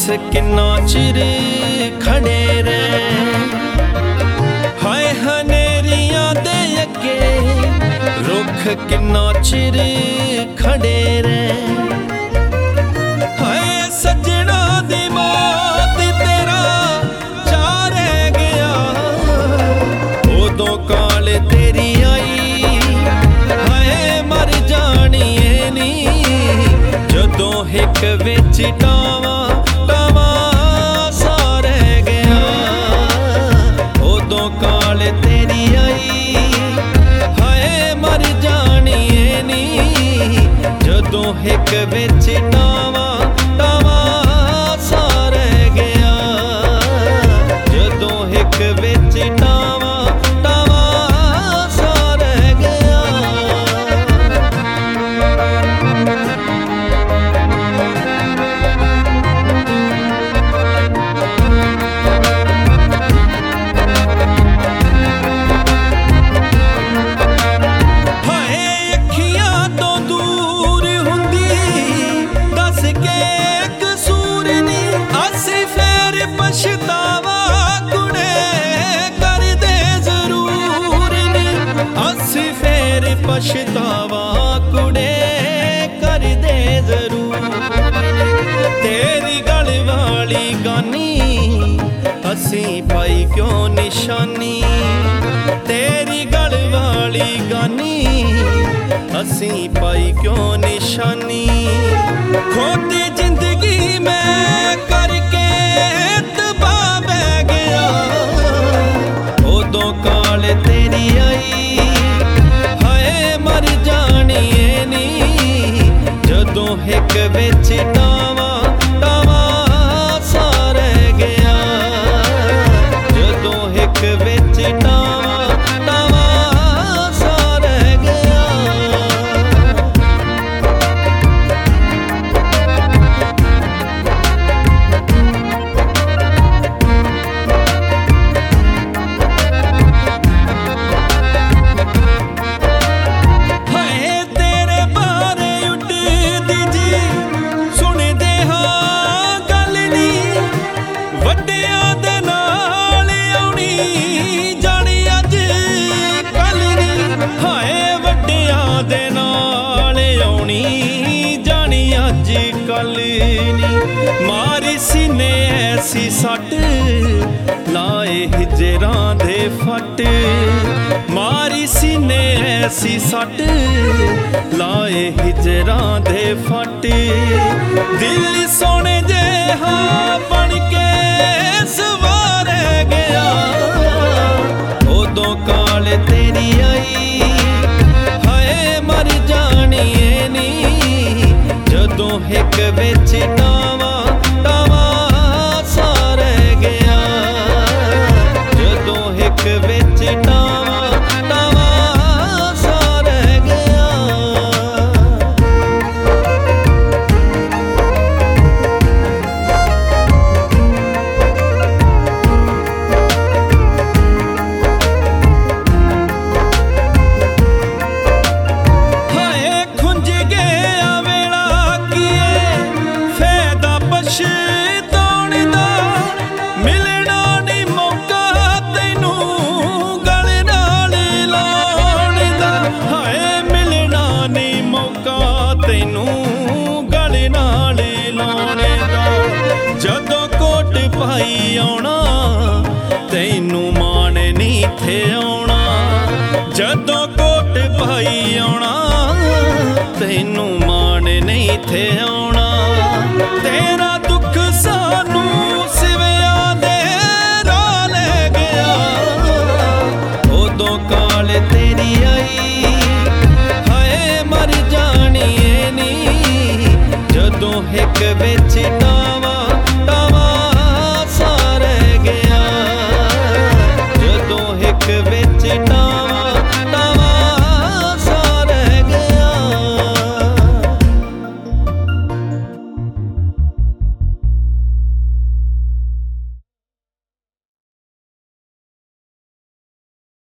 दस किन्ना चिर खड़े रहे, हाय हनेरियां दे अगे रुख किन्ना चिर खड़े रहे। हाय सजना दी मौत तेरा चा रह गया, उदों काल तेरी आई हाय मर जानी है नी, जदों हिक विच टावा टावा सा रह गया, उदों काल तेरी आई हाय मर जानी है नी, जदों हिक विच टावा टावा सा रह गया, जदों हिक विच टावा टावा सा रह गया। पछतावा कुड़े कर दे जरूर नी, असी फेर पछतावा कुड़े कर दे जरूर, तेरी गल वाली गानी असी पाई क्यों निशानी, तेरी गल वाली गानी असी पाई क्यों निशानी, खोती जिंदगी में करके काल तेरी आई हाय मर जानी है नी, जदों हिक विच टावा टावा सा रह गया, जदों हिक विच टावा टावा सा रह गया। मारी सीने ऐसी सट लाए हिजरां दे फट, मारी सीने ऐसी सट लाए हिजरां दे फट, दिल सोने जेहा बन के सवार गया, उदों काल तेरी आई हाय मर जानी है नी, जदों हिक विच टावा टावा सा रह गया, जदों हिक विच टावा टावा सा रह गया। जदों कोट पाई आउणा तैनू मान नहीं थे आउणा, जदों कोट पाई आउणा तैनू मान नहीं थे आउणा।